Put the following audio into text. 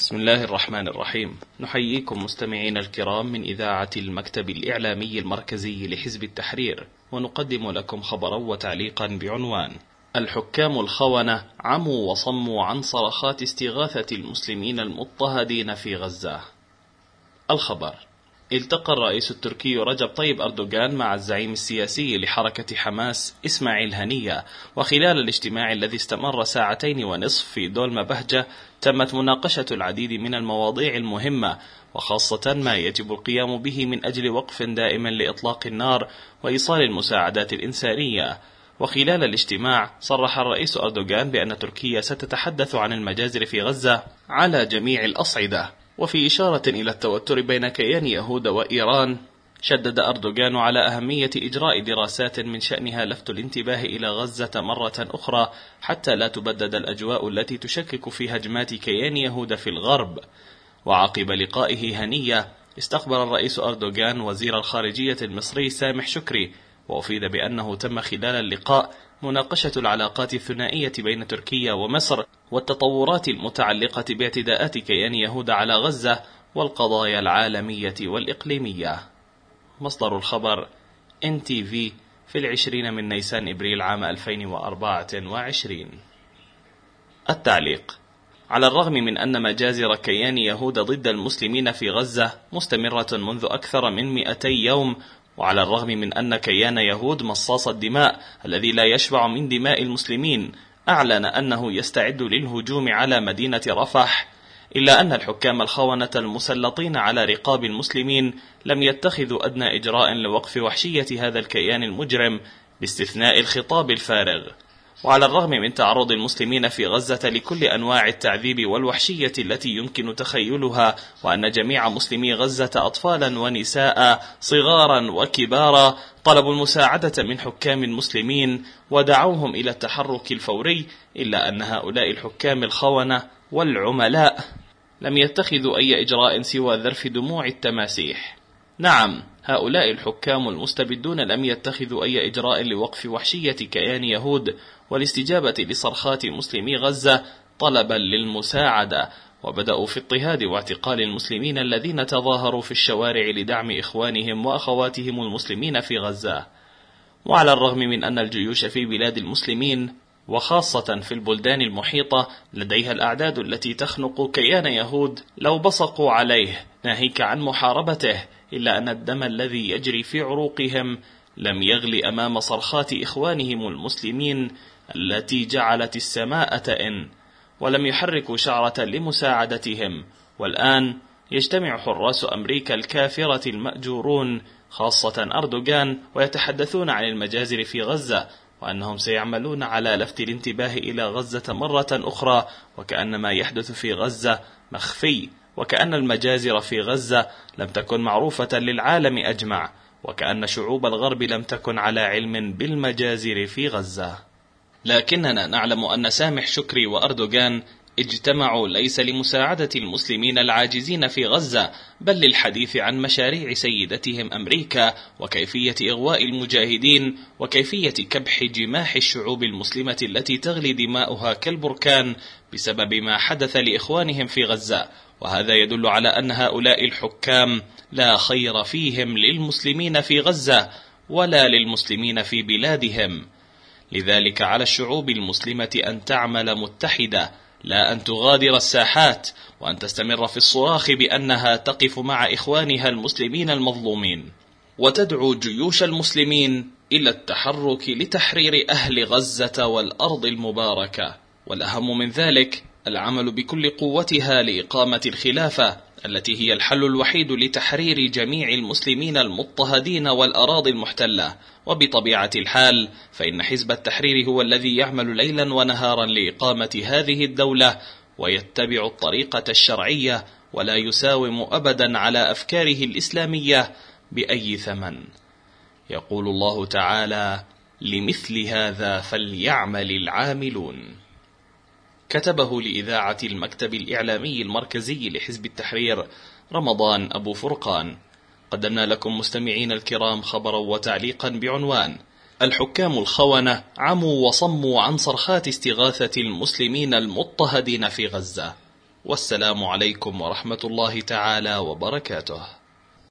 بسم الله الرحمن الرحيم. نحييكم مستمعين الكرام من إذاعة المكتب الإعلامي المركزي لحزب التحرير، ونقدم لكم خبرا وتعليقا بعنوان: الحكام الخونة عموا وصموا عن صرخات استغاثة المسلمين المضطهدين في غزة. الخبر: التقى الرئيس التركي رجب طيب أردوغان مع الزعيم السياسي لحركة حماس إسماعيل هنية، وخلال الاجتماع الذي استمر 2.5 ساعات في دولما بهجة تمت مناقشة العديد من المواضيع المهمة، وخاصة ما يجب القيام به من أجل وقف دائم لإطلاق النار وإيصال المساعدات الإنسانية. وخلال الاجتماع صرح الرئيس أردوغان بأن تركيا ستتحدث عن المجازر في غزة على جميع الأصعدة. وفي إشارة إلى التوتر بين كيان يهوذا وإيران، شدد أردوغان على أهمية إجراء دراسات من شأنها لفت الانتباه إلى غزة مرة أخرى حتى لا تبدد الأجواء التي تشكك في هجمات كيان يهوذا في الغرب. وعقب لقائه هنية، استقبل الرئيس أردوغان وزير الخارجية المصري سامح شكري، وأفيد بأنه تم خلال اللقاء مناقشة العلاقات الثنائية بين تركيا ومصر والتطورات المتعلقة باعتداءات كيان يهوذا على غزة والقضايا العالمية والإقليمية. مصدر الخبر NTV في 20 من نيسان إبريل عام 2024. التعليق: على الرغم من أن مجازر كيان يهوذا ضد المسلمين في غزة مستمرة منذ أكثر من 200 يوم، وعلى الرغم من أن كيان يهود مصاص الدماء الذي لا يشبع من دماء المسلمين أعلن أنه يستعد للهجوم على مدينة رفح، إلا أن الحكام الخونة المسلطين على رقاب المسلمين لم يتخذوا أدنى إجراء لوقف وحشية هذا الكيان المجرم باستثناء الخطاب الفارغ. وعلى الرغم من تعرض المسلمين في غزة لكل أنواع التعذيب والوحشية التي يمكن تخيلها، وأن جميع مسلمي غزة أطفالا ونساء صغارا وكبارا طلبوا المساعدة من حكام المسلمين ودعوهم إلى التحرك الفوري، إلا أن هؤلاء الحكام الخونة والعملاء لم يتخذوا أي إجراء سوى ذرف دموع التماسيح. نعم، هؤلاء الحكام المستبدون لم يتخذوا أي إجراء لوقف وحشية كيان يهود والاستجابة لصرخات مسلمي غزة طلبا للمساعدة، وبدأوا في اضطهاد واعتقال المسلمين الذين تظاهروا في الشوارع لدعم إخوانهم وأخواتهم المسلمين في غزة. وعلى الرغم من أن الجيوش في بلاد المسلمين وخاصة في البلدان المحيطة لديها الأعداد التي تخنق كيان يهود لو بصقوا عليه ناهيك عن محاربته، إلا أن الدم الذي يجري في عروقهم لم يغل أمام صرخات إخوانهم المسلمين التي جعلت السماء تئن، ولم يحركوا شعرة لمساعدتهم. والآن يجتمع حراس أمريكا الكافرة المأجورون خاصة أردوغان ويتحدثون عن المجازر في غزة، وأنهم سيعملون على لفت الانتباه إلى غزة مرة أخرى، وكأن ما يحدث في غزة مخفي، وكأن المجازر في غزة لم تكن معروفة للعالم أجمع، وكأن شعوب الغرب لم تكن على علم بالمجازر في غزة. لكننا نعلم أن سامح شكري وأردوغان اجتمعوا ليس لمساعدة المسلمين العاجزين في غزة، بل للحديث عن مشاريع سيدتهم أمريكا، وكيفية إغواء المجاهدين، وكيفية كبح جماح الشعوب المسلمة التي تغلي دماؤها كالبركان بسبب ما حدث لإخوانهم في غزة. وهذا يدل على أن هؤلاء الحكام لا خير فيهم للمسلمين في غزة ولا للمسلمين في بلادهم. لذلك على الشعوب المسلمة أن تعمل متحدة، لا أن تغادر الساحات، وأن تستمر في الصراخ بأنها تقف مع إخوانها المسلمين المظلومين، وتدعو جيوش المسلمين إلى التحرك لتحرير أهل غزة والأرض المباركة. والأهم من ذلك العمل بكل قوتها لإقامة الخلافة التي هي الحل الوحيد لتحرير جميع المسلمين المضطهدين والأراضي المحتلة. وبطبيعة الحال فإن حزب التحرير هو الذي يعمل ليلا ونهارا لإقامة هذه الدولة، ويتبع الطريقة الشرعية، ولا يساوم أبدا على أفكاره الإسلامية بأي ثمن. يقول الله تعالى: لمثل هذا فليعمل العاملون. كتبه لإذاعة المكتب الإعلامي المركزي لحزب التحرير رمضان أبو فرقان. قدمنا لكم مستمعين الكرام خبرا وتعليقا بعنوان: الحكام الخونة عموا وصموا عن صرخات استغاثة المسلمين المضطهدين في غزة. والسلام عليكم ورحمة الله تعالى وبركاته.